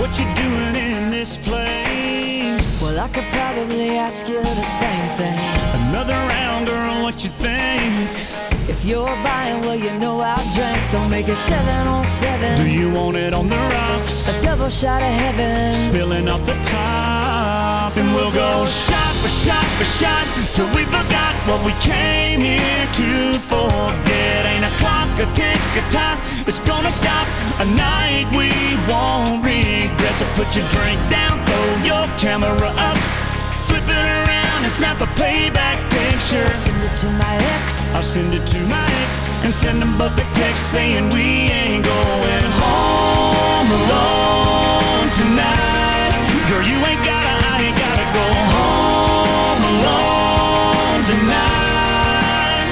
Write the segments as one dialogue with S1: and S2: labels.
S1: what you doing in this place?
S2: Well, I could probably ask you the same thing.
S1: Another round, girl, what you think?
S2: If you're buying, well, you know I'll drink, so make it 7 on 7.
S1: Do you want it on the rocks?
S2: A double shot of heaven,
S1: Spilling off the top, and we'll go shot for shot for shot till we forgot what we came here to forget. Ain't a clock, a tick, a tock, it's gonna stop a night we won't regret. So put your drink down, throw your camera up, flip it around and snap a playback picture.
S2: send it to my ex.
S1: I'll send it to my ex and send them both a text saying we ain't going home alone tonight. Girl, you ain't gotta, I ain't gotta go home alone tonight.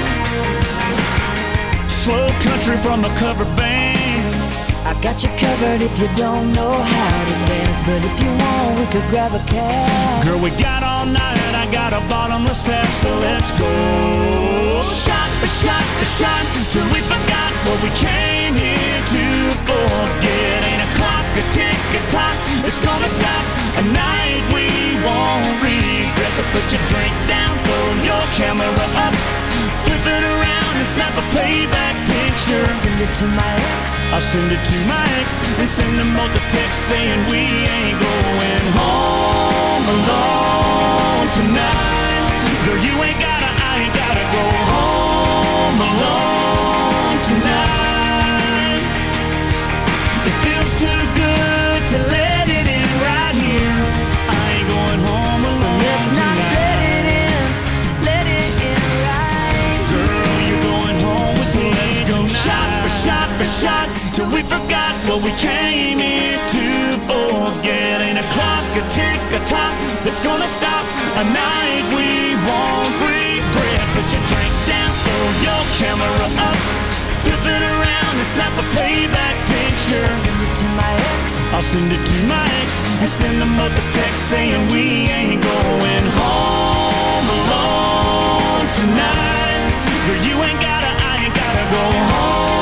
S1: Slow country from a cover band.
S2: I got you covered if you don't know how to dance, but if you want, we could grab a cab.
S1: Girl, we got all night, I got a bottomless tap, so let's go. Shot for shot for shot, till we forgot what we came here to forget. Ain't a clock, a tick, a tock, it's gonna stop a night we won't regret. So put your drink down, throw your camera up, flip it around and snap a playback picture.
S2: Send it to my ex.
S1: I'll send it to my ex and send them both a text saying we ain't going home alone tonight. Girl, you ain't gotta, I ain't gotta go home alone tonight. It feels too good to let it in right here. I ain't going home alone
S2: So let's not
S1: tonight.
S2: let it in right.
S1: Girl, you're going home with me. Let's go shot for shot for shot till we forgot what we came here to forget. Ain't a clock, a tick, a tock that's gonna stop a night we won't regret. Put your drink down, throw your camera up, flip it around and snap a playback picture.
S2: Send it to my ex.
S1: I'll send it to my ex and send them both a text saying we ain't going home alone tonight. Girl, you ain't gotta, I ain't gotta go home